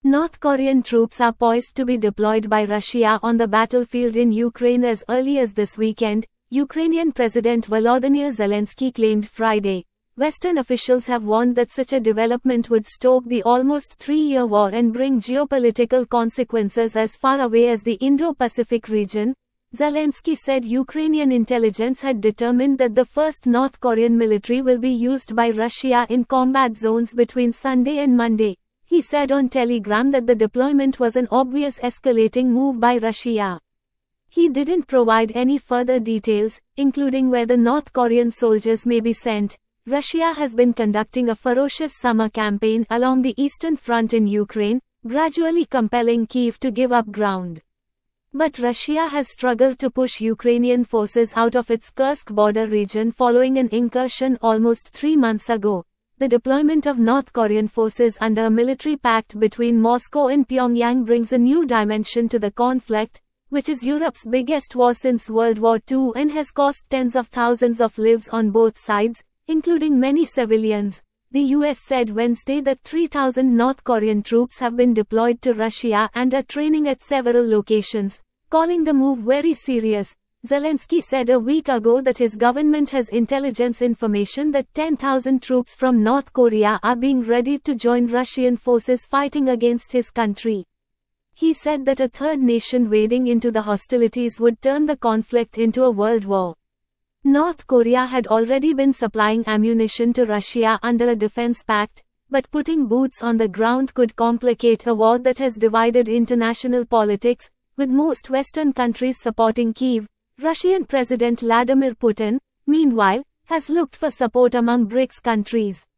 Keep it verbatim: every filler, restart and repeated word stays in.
North Korean troops are poised to be deployed by Russia on the battlefield in Ukraine as early as this weekend, Ukrainian President Volodymyr Zelensky claimed Friday. Western officials have warned that such a development would stoke the almost three-year war and bring geopolitical consequences as far away as the Indo-Pacific region. Zelensky said Ukrainian intelligence had determined that the first North Korean military will be used by Russia in combat zones between Sunday and Monday. He said on Telegram that the deployment was an obvious escalating move by Russia. He didn't provide any further details, including where the North Korean soldiers may be sent. Russia has been conducting a ferocious summer campaign along the eastern front in Ukraine, gradually compelling Kyiv to give up ground. But Russia has struggled to push Ukrainian forces out of its Kursk border region following an incursion almost three months ago. The deployment of North Korean forces under a military pact between Moscow and Pyongyang brings a new dimension to the conflict, which is Europe's biggest war since World War Two and has cost tens of thousands of lives on both sides, including many civilians. The U S said Wednesday that three thousand North Korean troops have been deployed to Russia and are training at several locations, calling the move very serious. Zelensky said a week ago that his government has intelligence information that ten thousand troops from North Korea are being readied to join Russian forces fighting against his country. He said that a third nation wading into the hostilities would turn the conflict into a world war. North Korea had already been supplying ammunition to Russia under a defense pact, but putting boots on the ground could complicate a war that has divided international politics, with most Western countries supporting Kyiv. Russian President Vladimir Putin, meanwhile, has looked for support among BRICS countries.